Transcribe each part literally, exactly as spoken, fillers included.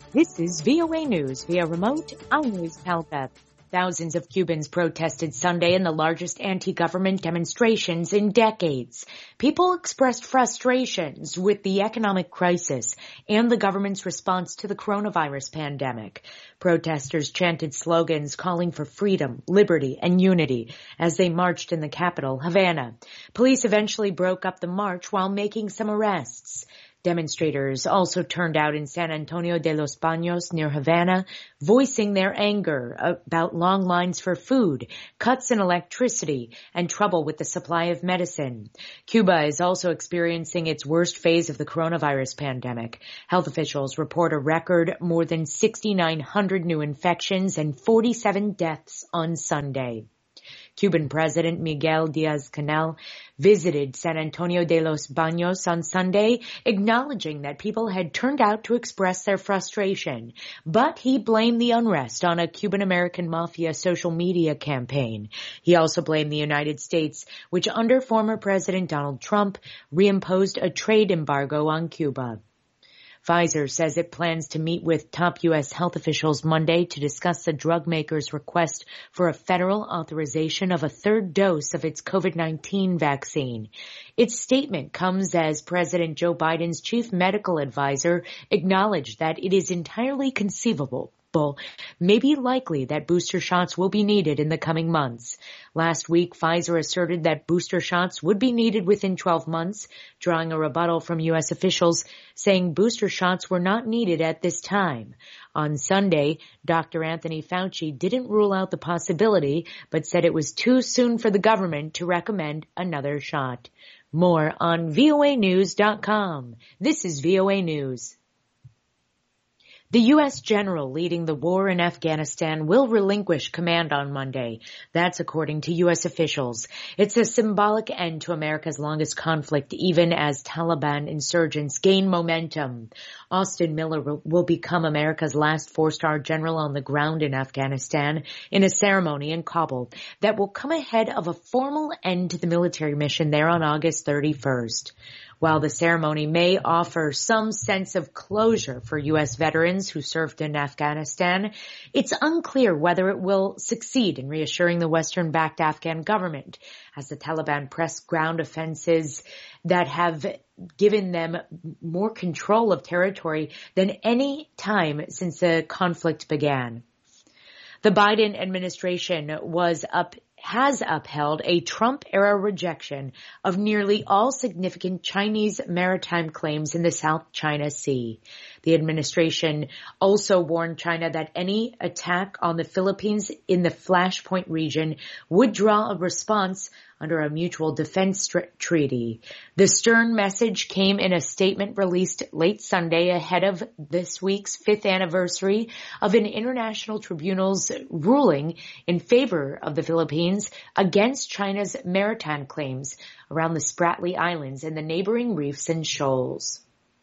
This is V O A News via remote. I'm Liz Palka. Thousands of Cubans protested Sunday in the largest anti-government demonstrations in decades. People expressed frustrations with the economic crisis and the government's response to the coronavirus pandemic. Protesters chanted slogans calling for freedom, liberty, and unity as they marched in the capital, Havana. Police eventually broke up the march while making some arrests. Demonstrators also turned out in San Antonio de los Baños near Havana, voicing their anger about long lines for food, cuts in electricity, and trouble with the supply of medicine. Cuba is also experiencing its worst phase of the coronavirus pandemic. Health officials report a record more than six thousand nine hundred new infections and forty-seven deaths on Sunday. Cuban President Miguel Diaz-Canel visited San Antonio de los Baños on Sunday, acknowledging that people had turned out to express their frustration. But he blamed the unrest on a Cuban-American mafia social media campaign. He also blamed the United States, which under former President Donald Trump reimposed a trade embargo on Cuba. Pfizer says it plans to meet with top U S health officials Monday to discuss the drug maker's request for a federal authorization of a third dose of its COVID nineteen vaccine. Its statement comes as President Joe Biden's chief medical advisor acknowledged that it is entirely conceivable, maybe likely that booster shots will be needed in the coming months. Last week, Pfizer asserted that booster shots would be needed within twelve months, drawing a rebuttal from U S officials saying booster shots were not needed at this time. On Sunday, Doctor Anthony Fauci didn't rule out the possibility, but said it was too soon for the government to recommend another shot. More on V O A news dot com. This is V O A News. The U S general leading the war in Afghanistan will relinquish command on Monday. That's according to U S officials. It's a symbolic end to America's longest conflict, even as Taliban insurgents gain momentum. Austin Miller will become America's last four-star general on the ground in Afghanistan in a ceremony in Kabul that will come ahead of a formal end to the military mission there on August thirty-first. While the ceremony may offer some sense of closure for U S veterans who served in Afghanistan, it's unclear whether it will succeed in reassuring the Western-backed Afghan government, as the Taliban press ground offenses that have given them more control of territory than any time since the conflict began. The Biden administration was up has upheld a Trump-era rejection of nearly all significant Chinese maritime claims in the South China Sea. The administration also warned China that any attack on the Philippines in the Flashpoint region would draw a response under a mutual defense tr- treaty. The stern message came in a statement released late Sunday ahead of this week's fifth anniversary of an international tribunal's ruling in favor of the Philippines against China's maritime claims around the Spratly Islands and the neighboring reefs and shoals.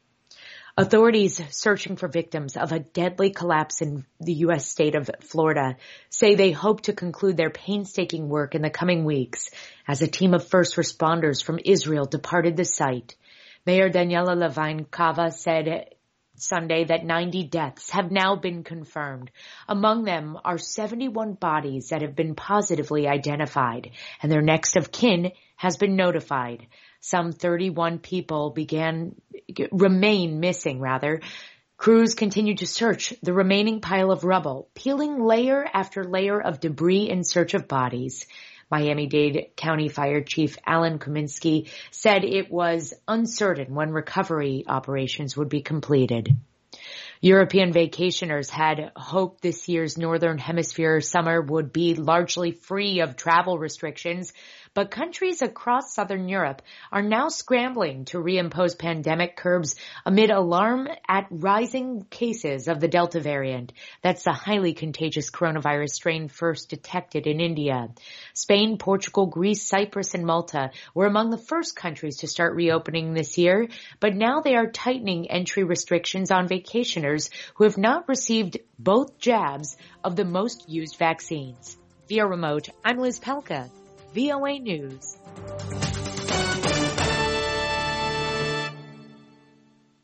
Authorities searching for victims of a deadly collapse in the U S state of Florida say they hope to conclude their painstaking work in the coming weeks as a team of first responders from Israel departed the site. Mayor Daniela Levine Cava said Sunday that ninety deaths have now been confirmed. Among them are seventy-one bodies that have been positively identified, and their next of kin has been notified. Some thirty-one people began, remain missing, rather. Crews continue to search the remaining pile of rubble, peeling layer after layer of debris in search of bodies. Miami-Dade County Fire Chief Alan Kuminski said it was uncertain when recovery operations would be completed. European vacationers had hoped this year's Northern Hemisphere summer would be largely free of travel restrictions, but countries across Southern Europe are now scrambling to reimpose pandemic curbs amid alarm at rising cases of the Delta variant. That's the highly contagious coronavirus strain first detected in India. Spain, Portugal, Greece, Cyprus, and Malta were among the first countries to start reopening this year, but now they are tightening entry restrictions on vacationers who have not received both jabs of the most used vaccines. Via remote, I'm Liz Pelka, V O A News.